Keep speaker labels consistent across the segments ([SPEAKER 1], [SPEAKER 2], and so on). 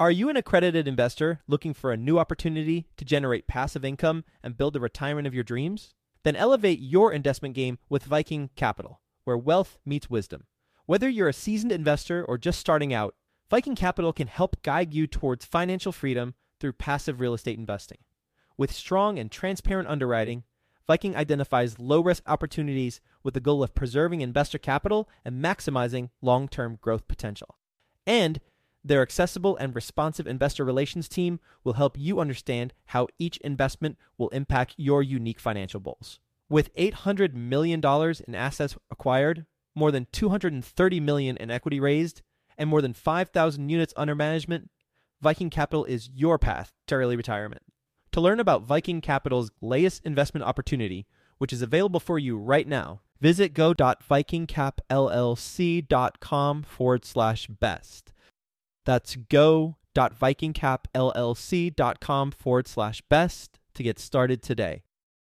[SPEAKER 1] Are you an accredited investor looking for a new opportunity to generate passive income and build the retirement of your dreams? Then elevate your investment game with Viking Capital, where wealth meets wisdom. Whether you're a seasoned investor or just starting out, Viking Capital can help guide you towards financial freedom through passive real estate investing. With strong and transparent underwriting, Viking identifies low-risk opportunities with the goal of preserving investor capital and maximizing long-term growth potential. And their accessible and responsive investor relations team will help you understand how each investment will impact your unique financial goals. With $800 million in assets acquired, more than $230 million in equity raised, and more than 5,000 units under management, Viking Capital is your path to early retirement. To learn about Viking Capital's latest investment opportunity, which is available for you right now, visit go.vikingcapllc.com/best. That's go.vikingcapllc.com/best to get started today.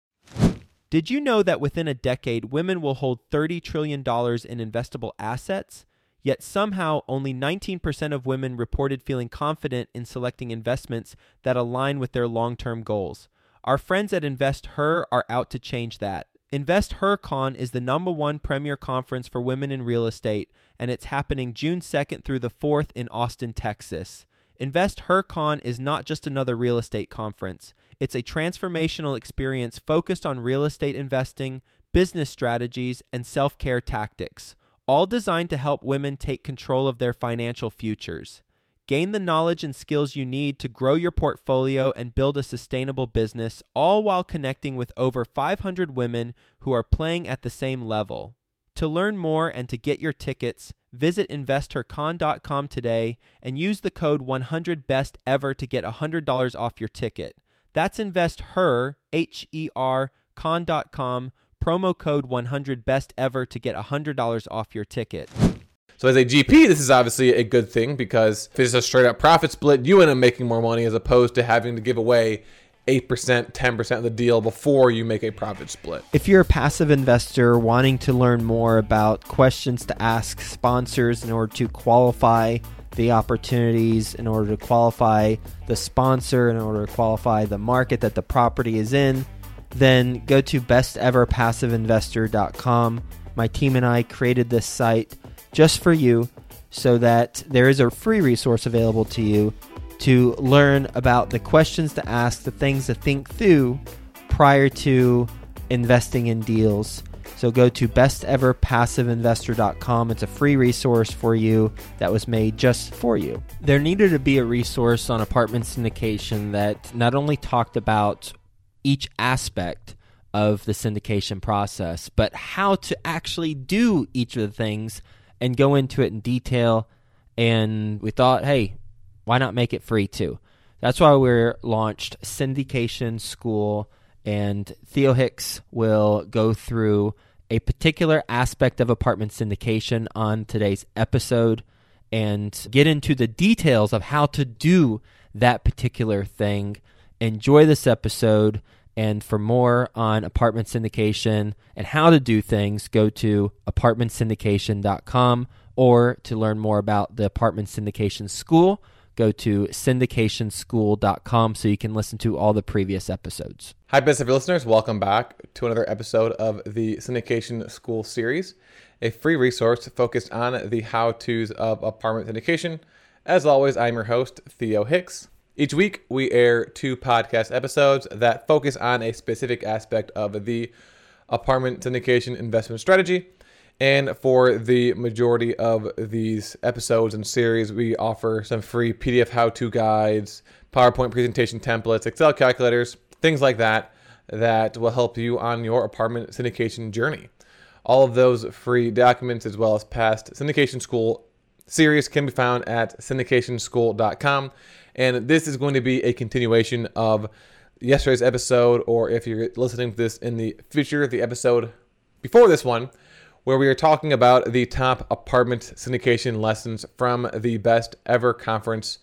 [SPEAKER 1] Did you know that within a decade, women will hold $30 trillion in investable assets? Yet somehow only 19% of women reported feeling confident in selecting investments that align with their long-term goals. Our friends at InvestHer are out to change that. InvestHerCon is the #1 premier conference for women in real estate, and it's happening June 2nd through the 4th in Austin, Texas. InvestHerCon is not just another real estate conference. It's a transformational experience focused on real estate investing, business strategies, and self-care tactics, all designed to help women take control of their financial futures. Gain the knowledge and skills you need to grow your portfolio and build a sustainable business, all while connecting with over 500 women who are playing at the same level. To learn more and to get your tickets, visit InvestHerCon.com today and use the code 100BESTEVER to get $100 off your ticket. That's InvestHer, H-E-R, con.com, promo code 100BESTEVER to get $100 off your ticket.
[SPEAKER 2] So as a GP, this is obviously a good thing because if it's a straight up profit split, you end up making more money as opposed to having to give away 8%, 10% of the deal before you make a profit split.
[SPEAKER 1] If you're a passive investor wanting to learn more about questions to ask sponsors in order to qualify the opportunities, in order to qualify the sponsor, in order to qualify the market that the property is in, then go to besteverpassiveinvestor.com. My team and I created this site just for you so that there is a free resource available to you to learn about the questions to ask, the things to think through prior to investing in deals. So go to besteverpassiveinvestor.com. It's a free resource for you that was made just for you. There needed to be a resource on apartment syndication that not only talked about each aspect of the syndication process, but how to actually do each of the things and go into it in detail. And we thought, hey, why not make it free too? That's why we launched Syndication School, and Theo Hicks will go through a particular aspect of apartment syndication on today's episode and get into the details of how to do that particular thing. Enjoy this episode. And for more on apartment syndication and how to do things, go to apartmentsyndication.com, or to learn more about the Apartment Syndication School, go to syndicationschool.com so you can listen to all the previous episodes.
[SPEAKER 2] Hi, Best Ever listeners. Welcome back to another episode of the Syndication School series, a free resource focused on the how-tos of apartment syndication. As always, I'm your host, Theo Hicks. Each week, we air 2 podcast episodes that focus on a specific aspect of the apartment syndication investment strategy. And for the majority of these episodes and series, we offer some free PDF how-to guides, PowerPoint presentation templates, Excel calculators, things like that, that will help you on your apartment syndication journey. All of those free documents, as well as past Syndication School series, can be found at syndicationschool.com. And this is going to be a continuation of yesterday's episode, or if you're listening to this in the future, the episode before this one, where we are talking about the top apartment syndication lessons from the Best Ever Conference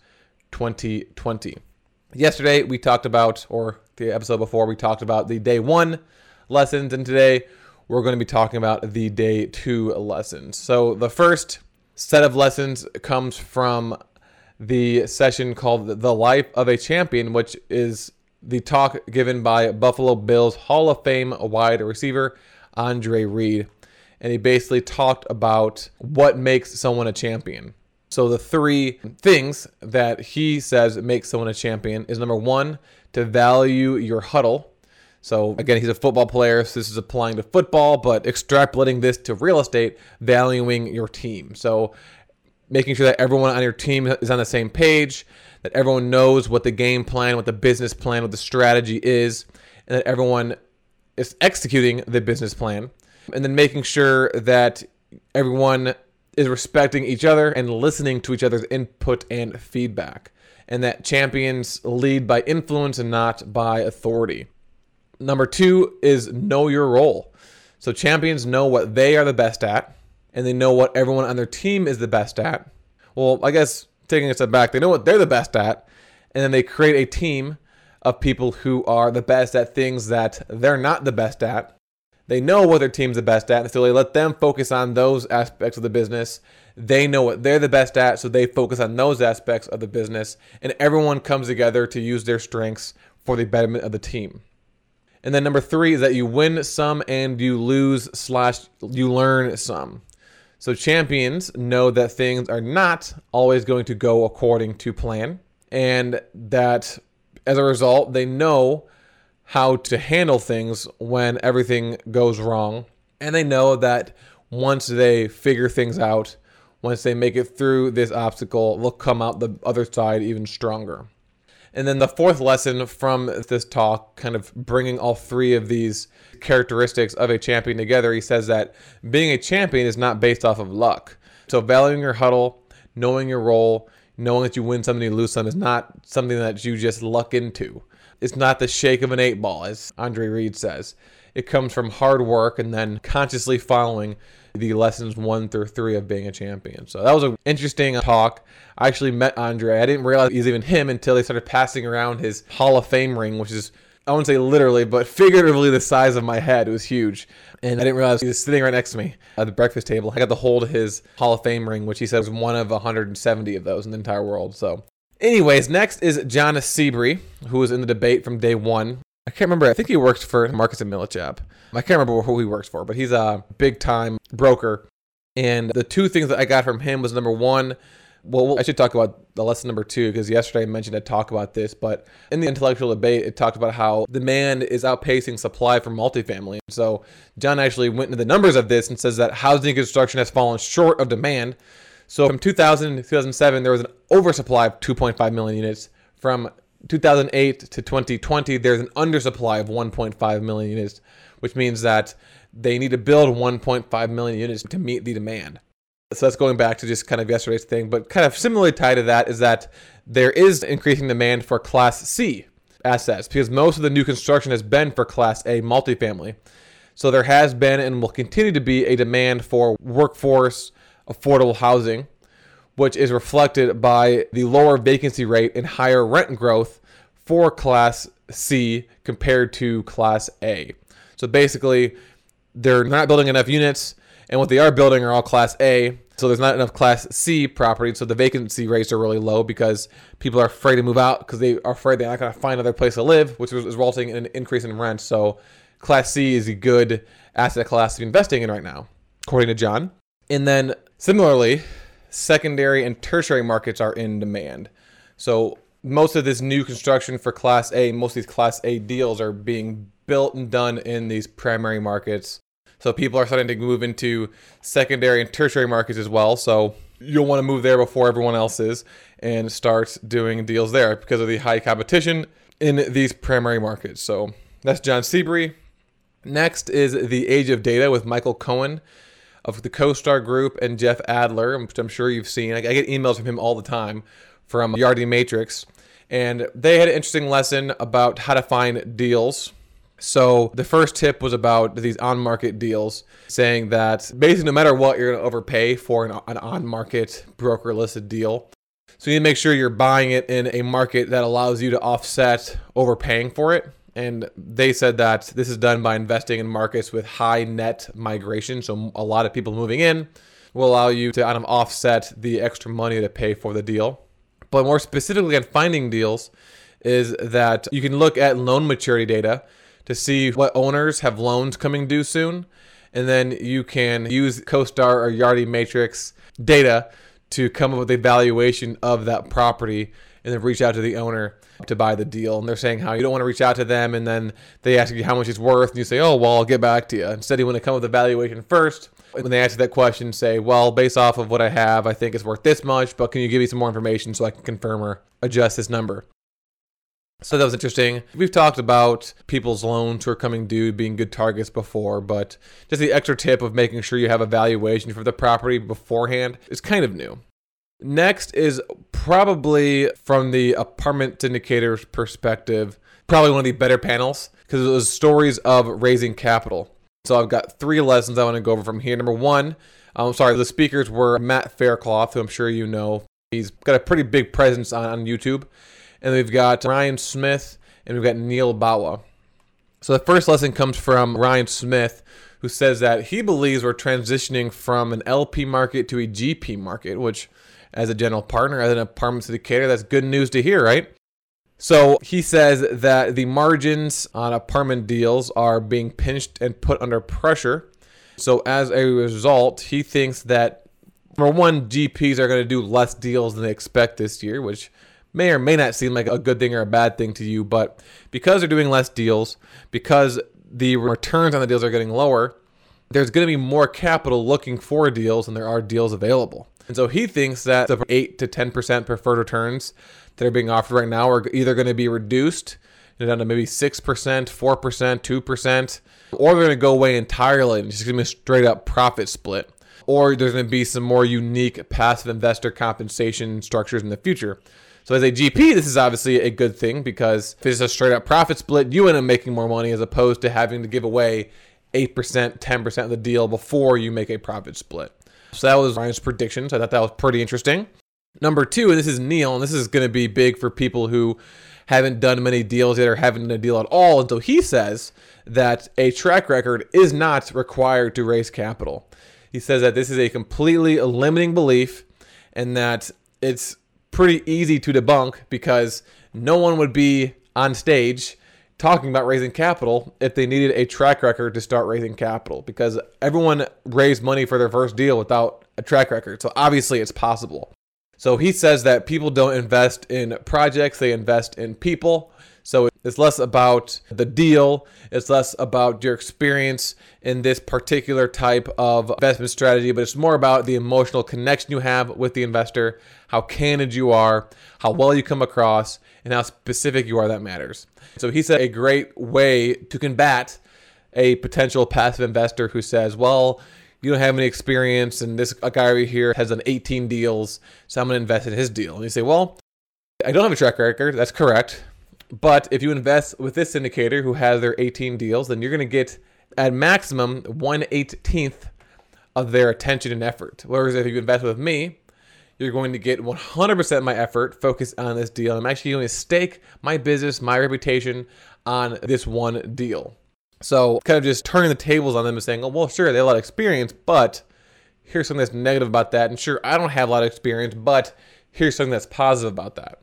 [SPEAKER 2] 2020. Yesterday, we talked about, or the episode before, we talked about the day 1 lessons, and today we're going to be talking about the day 2 lessons. So the first set of lessons comes from the session called The Life of a Champion, which is the talk given by Buffalo Bills Hall of Fame wide receiver Andre Reed. And he basically talked about what makes someone a champion. So the three things that he says make someone a champion is, number one, to value your huddle. So again, he's a football player, so this is applying to football, but extrapolating this to real estate, valuing your team. So making sure that everyone on your team is on the same page, that everyone knows what the game plan, what the business plan, what the strategy is, and that everyone is executing the business plan. And then making sure that everyone is respecting each other and listening to each other's input and feedback. And that champions lead by influence and not by authority. Number two is know your role. So champions know what they are the best at, and they know what everyone on their team is the best at. Well, I guess taking a step back, they know what they're the best at, and then they create a team of people who are the best at things that they're not the best at. They know what their team's the best at, so they let them focus on those aspects of the business. They know what they're the best at, so they focus on those aspects of the business, and everyone comes together to use their strengths for the betterment of the team. And then number three is that you win some and you lose/you learn some. So champions know that things are not always going to go according to plan, and that as a result, they know how to handle things when everything goes wrong. And they know that once they figure things out, once they make it through this obstacle, they'll come out the other side even stronger. And then the fourth lesson from this talk, kind of bringing all three of these characteristics of a champion together, he says that being a champion is not based off of luck. So valuing your huddle, knowing your role, knowing that you win some and you lose some is not something that you just luck into. It's not the shake of an 8-ball, as Andre Reed says. It comes from hard work and then consciously following the lessons 1 through 3 of being a champion. So that was an interesting talk. I actually met Andre. I didn't realize he was even him until they started passing around his Hall of Fame ring, which is, I wouldn't say literally, but figuratively the size of my head. It was huge. And I didn't realize he was sitting right next to me at the breakfast table. I got to hold his Hall of Fame ring, which he said was one of 170 of those in the entire world. So anyways, next is John Seabury, who was in the debate from day one. I can't remember. I think he worked for Marcus and Millichap. I can't remember who he works for, but he's a big-time broker. And the two things that I got from him was, number one, well, I should talk about the lesson number 2, because yesterday I mentioned I'd talk about this, but in the intellectual debate, it talked about how demand is outpacing supply for multifamily. So John actually went into the numbers of this and says that housing construction has fallen short of demand. So from 2000 to 2007, there was an oversupply of 2.5 million units. From 2008 to 2020, there's an undersupply of 1.5 million units, which means that they need to build 1.5 million units to meet the demand. So that's going back to just kind of yesterday's thing, but kind of similarly tied to that is that there is increasing demand for Class C assets, because most of the new construction has been for Class A multifamily. So there has been and will continue to be a demand for workforce affordable housing, which is reflected by the lower vacancy rate and higher rent growth for Class C compared to Class A. So basically, they're not building enough units, and what they are building are all Class A. So there's not enough Class C property, so the vacancy rates are really low because people are afraid to move out because they are afraid they're not going to find another place to live, which is resulting in an increase in rent. So Class C is a good asset class to be investing in right now, according to John. And then similarly, secondary and tertiary markets are in demand. So most of this new construction for Class A, most of these Class A deals are being built and done in these primary markets. So people are starting to move into secondary and tertiary markets as well. So you'll want to move there before everyone else is and start doing deals there because of the high competition in these primary markets. So that's John Seabury. Next is The Age of Data with Michael Cohen of the CoStar Group and Jeff Adler, which I'm sure you've seen. I get emails from him all the time from Yardi Matrix. And they had an interesting lesson about how to find deals. So the first tip was about these on-market deals, saying that basically no matter what, you're going to overpay for an on-market broker-listed deal. So you need to make sure you're buying it in a market that allows you to offset overpaying for it. And they said that this is done by investing in markets with high net migration. So a lot of people moving in will allow you to kind of offset the extra money to pay for the deal. But more specifically on finding deals is that you can look at loan maturity data to see what owners have loans coming due soon. And then you can use CoStar or Yardi Matrix data to come up with a valuation of that property and then reach out to the owner to buy the deal. And they're saying how you don't want to reach out to them and then they ask you how much it's worth and you say, oh, well, I'll get back to you. Instead, you want to come up with a valuation first. When they ask you that question, say, well, based off of what I have, I think it's worth this much, but can you give me some more information so I can confirm or adjust this number? So that was interesting. We've talked about people's loans who are coming due being good targets before, but just the extra tip of making sure you have a valuation for the property beforehand is kind of new. Next is probably from the apartment syndicator's perspective, probably one of the better panels because it was stories of raising capital. So I've got 3 lessons I want to go over from here. Number 1, the speakers were Matt Faircloth, who I'm sure you know. He's got a pretty big presence on YouTube. And we've got Ryan Smith, and we've got Neil Bawa. So the first lesson comes from Ryan Smith, who says that he believes we're transitioning from an LP market to a GP market, which as a general partner, as an apartment syndicator, that's good news to hear, right? So he says that the margins on apartment deals are being pinched and put under pressure. So as a result, he thinks that, number 1, GPs are going to do less deals than they expect this year, which may or may not seem like a good thing or a bad thing to you, but because they're doing less deals, because the returns on the deals are getting lower, there's going to be more capital looking for deals than there are deals available. And so he thinks that the 8 to 10% preferred returns that are being offered right now are either going to be reduced down to maybe 6%, 4%, 2%, or they're going to go away entirely and it's just going to be a straight up profit split. Or there's going to be some more unique passive investor compensation structures in the future. So as a GP, this is obviously a good thing because if it's a straight up profit split, you end up making more money as opposed to having to give away 8%, 10% of the deal before you make a profit split. So that was Ryan's prediction. So I thought that was pretty interesting. Number 2, and this is Neil, and this is going to be big for people who haven't done many deals yet or haven't done a deal at all. And so he says that a track record is not required to raise capital. He says that this is a completely limiting belief and that it's pretty easy to debunk because no one would be on stage talking about raising capital if they needed a track record to start raising capital because everyone raised money for their first deal without a track record. So obviously it's possible. So he says that people don't invest in projects, they invest in people. So it's less about the deal, it's less about your experience in this particular type of investment strategy, but it's more about the emotional connection you have with the investor, how candid you are, how well you come across, and how specific you are that matters. So he said a great way to combat a potential passive investor who says, well, you don't have any experience and this guy over here has done 18 deals, so I'm going to invest in his deal. And you say, well, I don't have a track record. That's correct. But if you invest with this syndicator who has their 18 deals, then you're going to get at maximum 1/18th of their attention and effort. Whereas if you invest with me, you're going to get 100% of my effort focused on this deal. I'm actually going to stake my business, my reputation on this one deal. So kind of just turning the tables on them and saying, oh, well, sure, they have a lot of experience, but here's something that's negative about that. And sure, I don't have a lot of experience, but here's something that's positive about that.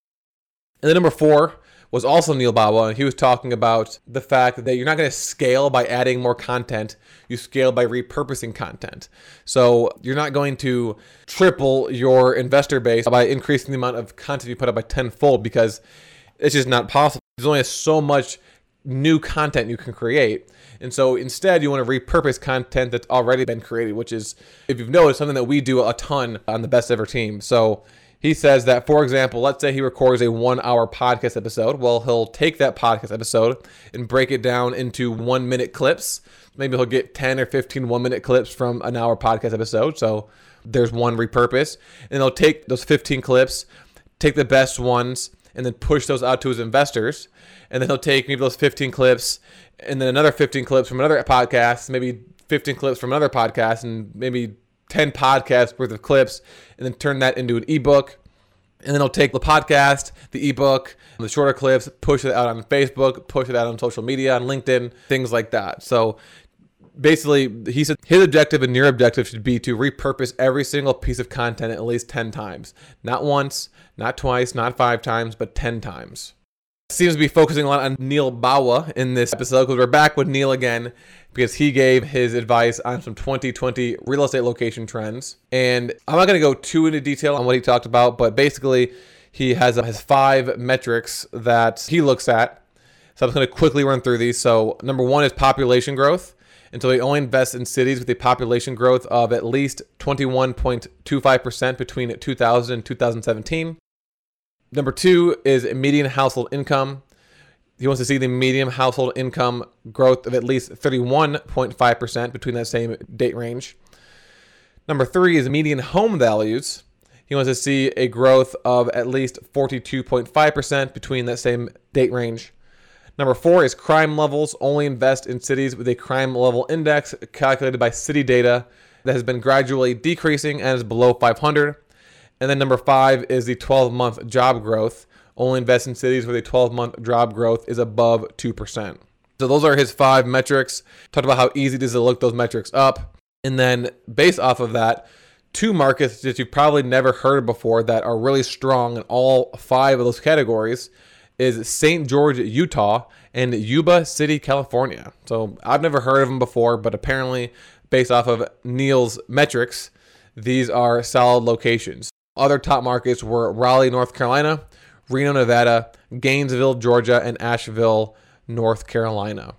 [SPEAKER 2] And then number 4 was also Neil Bawa, and he was talking about the fact that you're not going to scale by adding more content. You scale by repurposing content. So you're not going to triple your investor base by increasing the amount of content you put up by tenfold because it's just not possible. There's only so much new content you can create. And so instead, you want to repurpose content that's already been created, which is, if you've noticed, something that we do a ton on the Best Ever team. So he says that, for example, let's say he records a 1-hour podcast episode. Well, he'll take that podcast episode and break it down into 1-minute clips. Maybe he'll get 10 or 15 1-minute clips from an hour podcast episode. So there's one repurpose. And he'll take those 15 clips, take the best ones, and then push those out to his investors. And then he'll take maybe those 15 clips and then another 15 clips from another podcast, maybe 15 clips from another podcast, and maybe 10 podcasts worth of clips, and then turn that into an ebook. And then he'll take the podcast, the ebook, the shorter clips, push it out on Facebook, push it out on social media, on LinkedIn, things like that. So basically, he said his objective and your objective should be to repurpose every single piece of content at least 10 times. Not once, not twice, not 5 times, but 10 times. Seems to be focusing a lot on Neil Bawa in this episode, because we're back with Neil again, because he gave his advice on some 2020 real estate location trends. And I'm not going to go too into detail on what he talked about, but basically he has 5 metrics that he looks at. So I'm just going to quickly run through these. So number 1 is population growth. And so he only invests in cities with a population growth of at least 21.25% between 2000 and 2017. Number 2 is median household income. He wants to see the median household income growth of at least 31.5% between that same date range. Number 3 is median home values. He wants to see a growth of at least 42.5% between that same date range. Number 4 is crime levels. Only invest in cities with a crime level index calculated by city data that has been gradually decreasing and is below 500. And then number 5 is the 12-month job growth. Only invest in cities where the 12-month job growth is above 2%. So those are his 5 metrics. Talked about how easy it is to look those metrics up. And then based off of that, 2 markets that you've probably never heard of before that are really strong in all 5 of those categories is St. George, Utah, and Yuba City, California. So I've never heard of them before, but apparently based off of Neil's metrics, these are solid locations. Other top markets were Raleigh, North Carolina, Reno, Nevada, Gainesville, Georgia, and Asheville, North Carolina.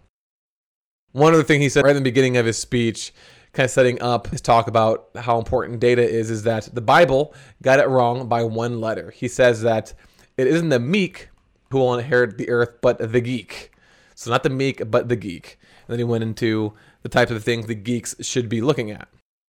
[SPEAKER 2] One other thing he said right in the beginning of his speech, kind of setting up his talk about how important data is that the Bible got it wrong by 1 letter. He says that it isn't the meek who will inherit the earth, but the geek. So not the meek, but the geek. And then he went into the types of things the geeks should be looking at.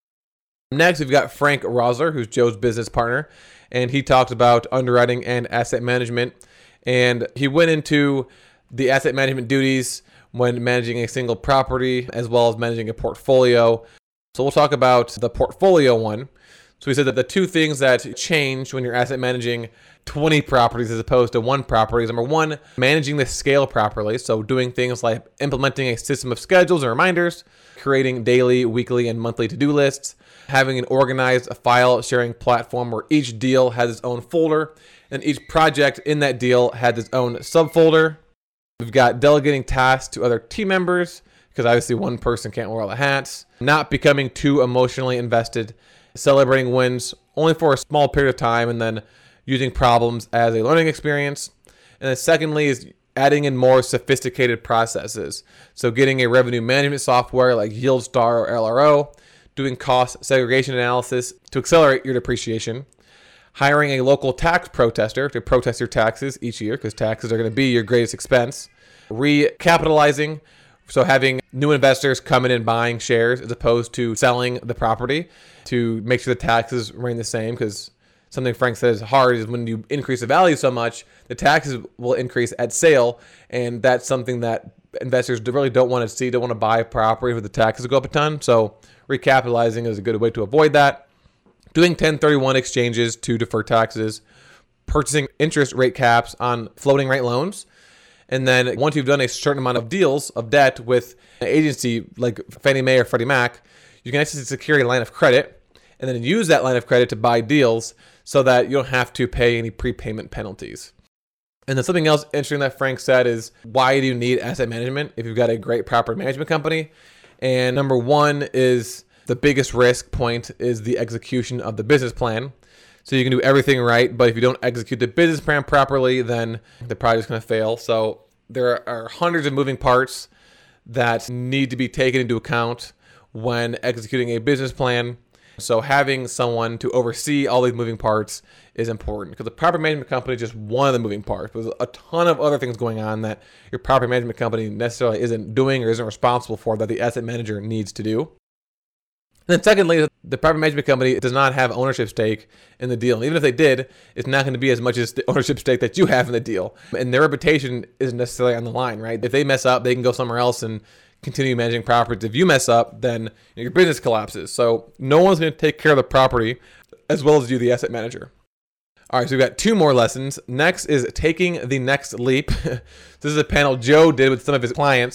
[SPEAKER 2] Next, we've got Frank Rosler, who's Joe's business partner, and he talked about underwriting and asset management. And he went into the asset management duties when managing a single property, as well as managing a portfolio. So we'll talk about the portfolio one. So he said that the 2 things that change when you're asset managing 20 properties as opposed to 1 property is number 1, managing the scale properly. So doing things like implementing a system of schedules and reminders, creating daily, weekly, and monthly to-do lists, having an organized file sharing platform where each deal has its own folder and each project in that deal has its own subfolder. We've got delegating tasks to other team members, because obviously one person can't wear all the hats. Not becoming too emotionally invested. Celebrating wins only for a small period of time, and then using problems as a learning experience. And then secondly is adding in more sophisticated processes. So getting a revenue management software like YieldStar or LRO, doing cost segregation analysis to accelerate your depreciation, hiring a local tax protester to protest your taxes each year, because taxes are going to be your greatest expense, recapitalizing, so having new investors come in and buying shares as opposed to selling the property to make sure the taxes remain the same, because something Frank says is hard is when you increase the value so much, the taxes will increase at sale, and that's something that investors really don't want to see, don't want to buy a property where the taxes go up a ton. So recapitalizing is a good way to avoid that. Doing 1031 exchanges to defer taxes, purchasing interest rate caps on floating rate loans. And then once you've done a certain amount of deals of debt with an agency like Fannie Mae or Freddie Mac, you can actually secure a line of credit and then use that line of credit to buy deals so that you don't have to pay any prepayment penalties. And then something else interesting that Frank said is, why do you need asset management if you've got a great property management company? And number 1 is the biggest risk point is the execution of the business plan. So you can do everything right, but if you don't execute the business plan properly, then the project's going to fail. So there are hundreds of moving parts that need to be taken into account when executing a business plan. So having someone to oversee all these moving parts is important, because the property management company is just one of the moving parts. There's a ton of other things going on that your property management company necessarily isn't doing or isn't responsible for that the asset manager needs to do. And then secondly, the property management company does not have ownership stake in the deal. And even if they did, it's not going to be as much as the ownership stake that you have in the deal. And their reputation isn't necessarily on the line, right? If they mess up, they can go somewhere else and continue managing properties. If you mess up, then your business collapses. So no one's going to take care of the property as well as you, the asset manager. All right, so we've got 2 more lessons. Next is taking the next leap. This is a panel Joe did with some of his clients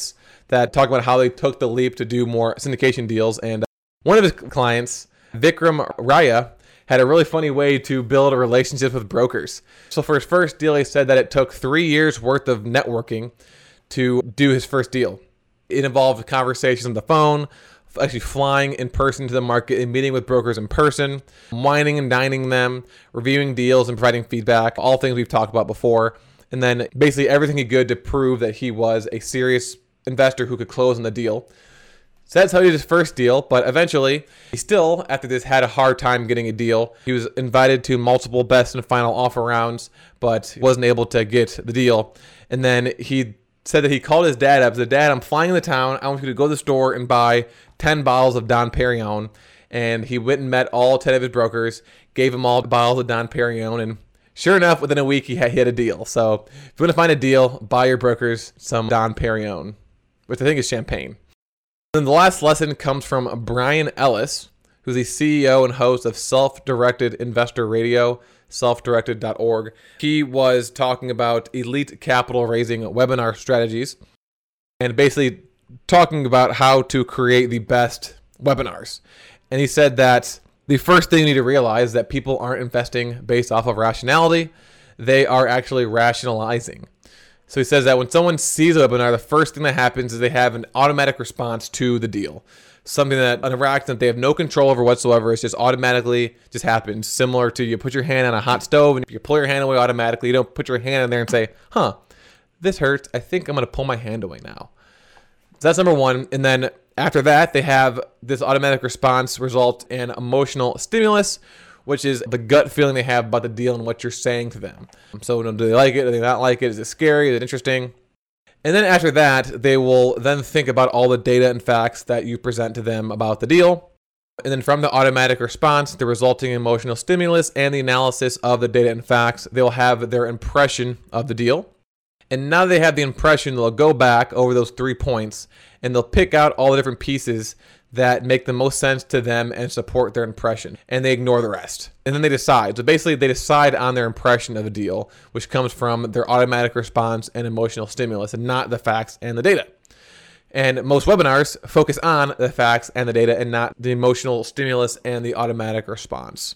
[SPEAKER 2] that talk about how they took the leap to do more syndication deals. And one of his clients, Vikram Raya, had a really funny way to build a relationship with brokers. So for his first deal, he said that it took 3 years worth of networking to do his first deal. It involved conversations on the phone, actually flying in person to the market and meeting with brokers in person, wining and dining them, reviewing deals and providing feedback, all things we've talked about before. And then basically everything he could to prove that he was a serious investor who could close on the deal. So that's how he did his first deal, but eventually he still, after this, had a hard time getting a deal. He was invited to multiple best and final offer rounds, but wasn't able to get the deal. And then he said that he called his dad up. He said, "Dad, I'm flying into town. I want you to go to the store and buy 10 bottles of Dom Perignon." And he went and met all 10 of his brokers, gave them all bottles of Dom Perignon, and sure enough, within a week, he had a deal. So if you want to find a deal, buy your brokers some Dom Perignon, which I think is champagne. And the last lesson comes from Brian Ellis, who's the CEO and host of Self-Directed Investor Radio, selfdirected.org. He was talking about elite capital raising webinar strategies and basically talking about how to create the best webinars. And he said that the first thing you need to realize is that people aren't investing based off of rationality. They are actually rationalizing. So he says that when someone sees a webinar, the first thing that happens is they have an automatic response to the deal. Something that an interaction that they have no control over whatsoever. It's just automatically just happens. Similar to you put your hand on a hot stove and you pull your hand away automatically. You don't put your hand in there and say, this hurts. I think I'm going to pull my hand away now. So that's number one. And then after that, they have this automatic response result in emotional stimulus, which is the gut feeling they have about the deal and what you're saying to them. So do they like it? Do they not like it? Is it scary? Is it interesting? And then after that, they will then think about all the data and facts that you present to them about the deal. And then from the automatic response, the resulting emotional stimulus, and the analysis of the data and facts, they'll have their impression of the deal. And now they have the impression, they'll go back over those 3 points and they'll pick out all the different pieces that make the most sense to them and support their impression. And they ignore the rest. And then they decide. So basically they decide on their impression of a deal, which comes from their automatic response and emotional stimulus and not the facts and the data. And most webinars focus on the facts and the data and not the emotional stimulus and the automatic response.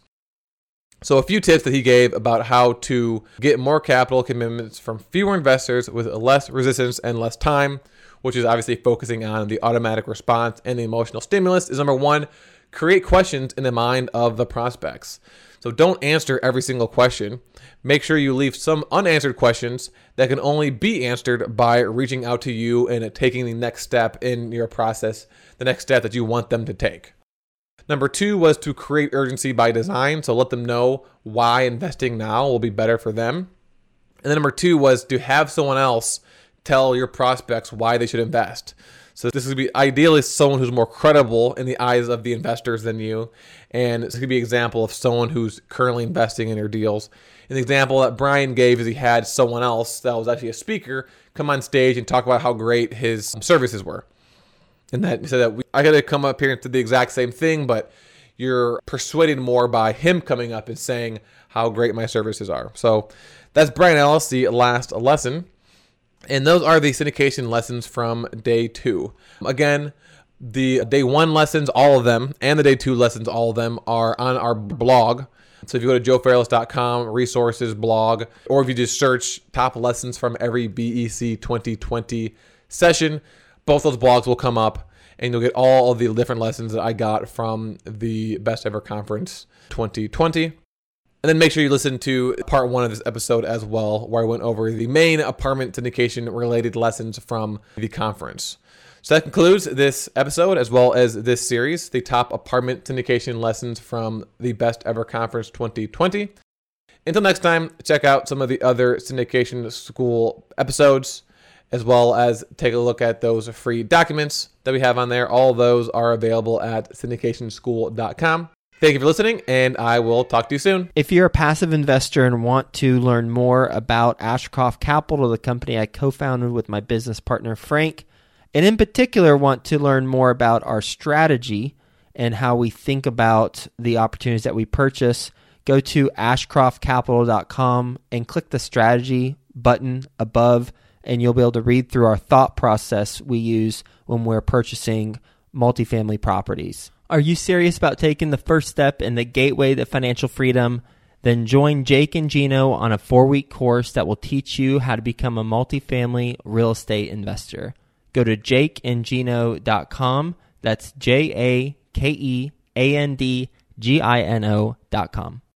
[SPEAKER 2] So a few tips that he gave about how to get more capital commitments from fewer investors with less resistance and less time, which is obviously focusing on the automatic response and the emotional stimulus, is number one, create questions in the mind of the prospects. So don't answer every single question. Make sure you leave some unanswered questions that can only be answered by reaching out to you and taking the next step in your process, the next step that you want them to take. Number two was to create urgency by design. So let them know why investing now will be better for them. And then number two was to have someone else tell your prospects why they should invest. So this would be ideally someone who's more credible in the eyes of the investors than you. And this could be an example of someone who's currently investing in your deals. And the example that Brian gave is he had someone else that was actually a speaker come on stage and talk about how great his services were. And that he said that I got to come up here and do the exact same thing, but you're persuaded more by him coming up and saying how great my services are. So that's Brian Ellis, the last lesson. And those are the syndication lessons from day 2. Again, the day 1 lessons, all of them, and the day 2 lessons, all of them, are on our blog. So if you go to joefairless.com, resources, blog, or if you just search top lessons from every BEC 2020 session, both those blogs will come up, and you'll get all of the different lessons that I got from the Best Ever Conference 2020. And then make sure you listen to part 1 of this episode as well, where I went over the main apartment syndication related lessons from the conference. So that concludes this episode as well as this series, the top apartment syndication lessons from the Best Ever Conference 2020. Until next time, check out some of the other syndication school episodes, as well as take a look at those free documents that we have on there. All of those are available at syndicationschool.com. Thank you for listening, and I will talk to you soon.
[SPEAKER 1] If you're a passive investor and want to learn more about Ashcroft Capital, the company I co-founded with my business partner, Frank, and in particular want to learn more about our strategy and how we think about the opportunities that we purchase, go to ashcroftcapital.com and click the strategy button above and you'll be able to read through our thought process we use when we're purchasing multifamily properties. Are you serious about taking the first step in the gateway to financial freedom? Then join Jake and Gino on a 4-week course that will teach you how to become a multifamily real estate investor. Go to jakeandgino.com. That's JakeandGino.com.